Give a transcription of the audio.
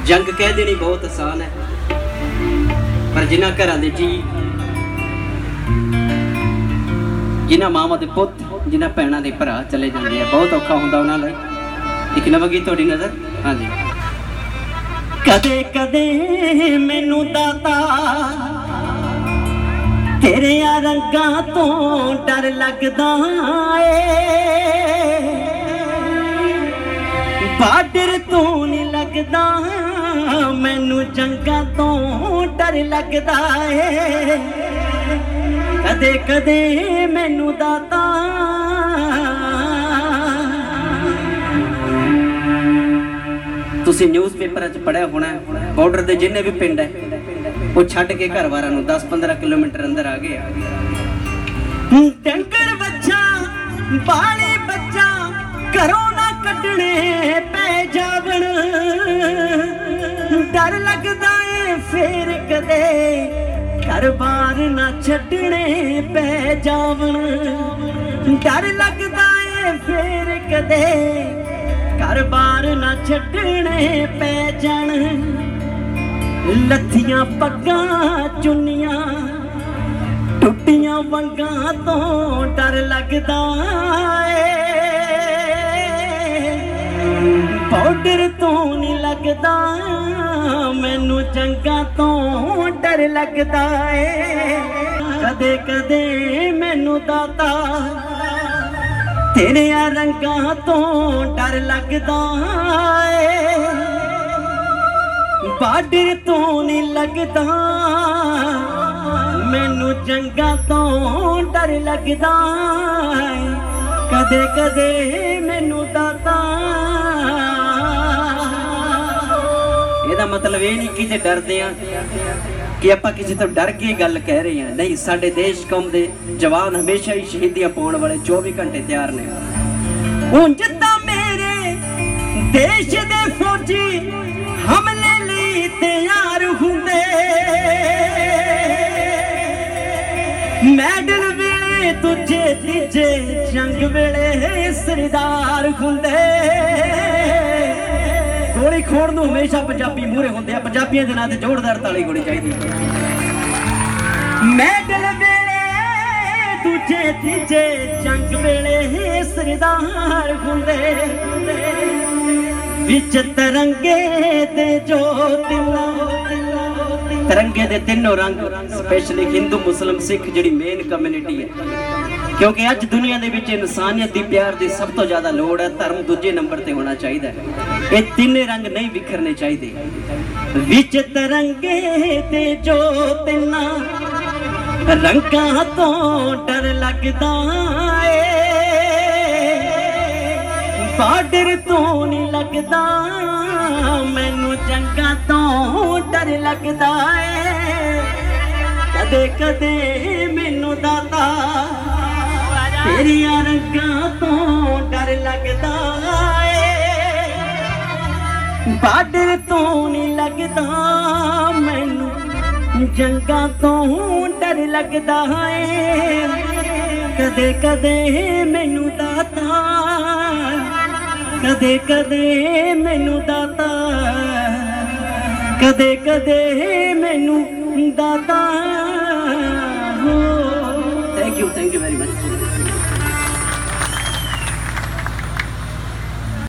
जंग कह देनी बहुत आसान है, पर जिन्हां घरां दे जी, जिन्हां मावां दे पुत्त, जिन्हां भैणां दे भरा चले जांदे आ, बहुत औखा हुंदा उन्हां लई। एक नवगी तुहाडी नज़र। हाँ जी। कदे कदे मैनू दाता तेरे रंगां तो डर लगदा ए, बार्डर तो नहीं लगदा मैनू जंगां तो डर लगदा ए। कदे कदे मैनू दाता तुसी न्यूज़पेपर च पढ़िया होना, बॉर्डर के जिन्ने भी पिंड है वो छड्ड के घर वारां नूं 10-15 किलोमीटर अंदर आ गए। डंगर बच्चा बाले बच्चा घरों ना कड्ढणे पै जावण, डर लगदा है फेर कदे घर बार ना छड्डणे पै जावण, डर लगदा है फेर कदे घर बार ना छड्डणे पै जाण। लत्थियां पग्गां चुन्नियां टुट्टियां वंगां तो डर लगदा ए, बॉर्डर तो नहीं लगदा मैनू जंगां तो डर लगदा ए। कदे कदे मैनू दाता तेरे रंगां तो डर लगदा ए, बार्डर तो नहीं लगदा मैनू जंगां तो डर लगदा ए। कदे कदे मैनू दाता, ਇਹਦਾ मतलब ये नहीं कि जे डरदे आ कि आपां किसी तो डर के गल कह रहे हैं, नहीं। साडे देश कौम दे जवान हमेशा ही शहीदियां पाउण वाले 24 घंटे तैयार ने। ਉਂਝ ਤਾਂ मेरे देश दे फौजी हमले लई तैयार हुंदे, मैडल वेले दूजे तीजे जंग वेले सरदार हुंदे। गोली खोड़ नूं हमेशा पंजाबी मूहरे हुंदे आ, पंजाबियां दे नां ते जोरदार ताली गोली चाहीदी। मैडल वेले दूजे तीजे जंग वेले सरदार हुंदे, विच तरंगे दे जो तिरंगे दे तीनों रंग, स्पेशली हिंदू मुस्लिम सिख जिहड़ी मेन कम्यूनिटी है, क्योंकि अज दुनिया दे विच इंसानियत दी प्यार दी सब तो ज़्यादा लोड़ है। धर्म दूजे नंबर ते होना चाहिए, ये तीने रंग नहीं विखरने चाहिए। विच तरंगे दे जो तिन्ना रंगां तो डर लगदा ए, बार्डर तो नहीं लगदा मैनू जंगां तो डर लगदा ए। कदे कदे मैनू दाता तेरियां रंगां तो डर लगदा ए, बार्डर तो नहीं लगदा मैनू जंगां तो डर लगदा ए। कदे कदे मैनू दाता, कदे कदे मैनू दाता, कदे कदे मैनू दाता। Thank you very much.